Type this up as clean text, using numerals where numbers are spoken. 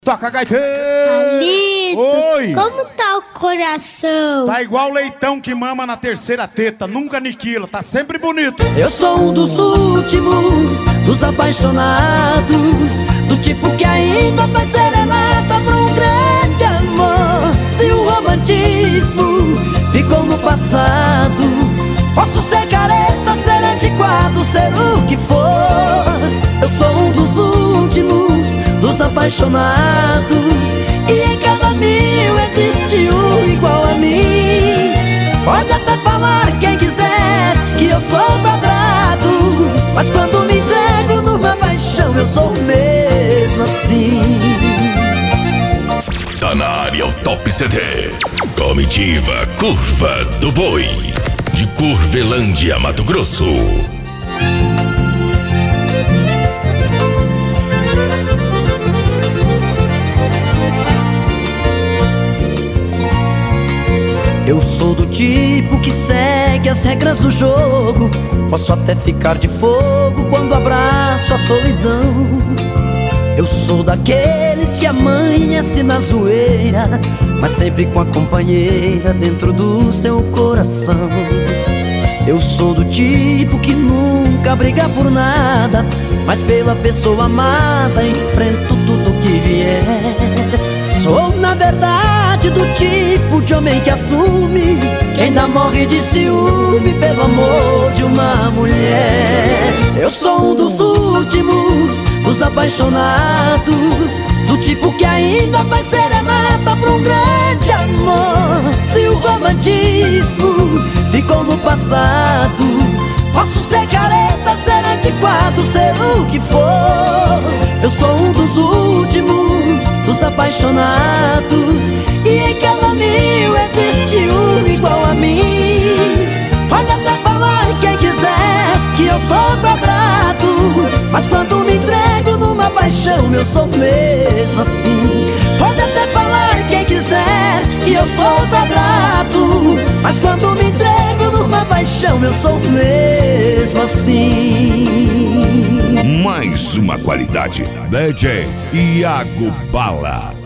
Toca, gaiteiro! Alito, Oi! como tá o coração? Tá igual leitão que mama na terceira teta, nunca aniquila, tá sempre bonito. Eu sou um dos últimos, dos apaixonados, do tipo que ainda faz serenata pra um grande amor. Se o romantismo ficou no passado, posso ser careta, ser antiquado, ser o que for. Eu sou um dos últimos, dos apaixonados, e em cada mil existe um igual a mim. Pode até falar quem quiser que eu sou quadrado, mas quando me entrego numa paixão eu sou mesmo assim. Tá na área o Top CD. Comitiva Curva do Boi, de Curvelândia, Mato Grosso. Eu sou do tipo que segue as regras do jogo, posso até ficar de fogo quando abraço a solidão. Eu sou daqueles que amanhece na zoeira, mas sempre com a companheira dentro do seu coração. Eu sou do tipo que nunca briga por nada, mas pela pessoa amada enfrento tudo que vier. Sou na verdade do tipo de homem que assume, que ainda morre de ciúme pelo amor de uma mulher. Eu sou um dos últimos, dos apaixonados, do tipo que ainda faz serenata pra um grande amor. Se o romantismo ficou no passado, posso ser careta, ser antiquado, ser o que for. Eu sou um dos últimos, dos apaixonados, e em cada mil existe um igual a mim. Pode até falar quem quiser que eu sou quadrado, mas quando me entrego numa paixão eu sou mesmo assim. Pode até falar quem quiser que eu sou quadrado, mas quando me entrego numa paixão eu sou mesmo assim. Mais uma qualidade, DJ Iago Bala.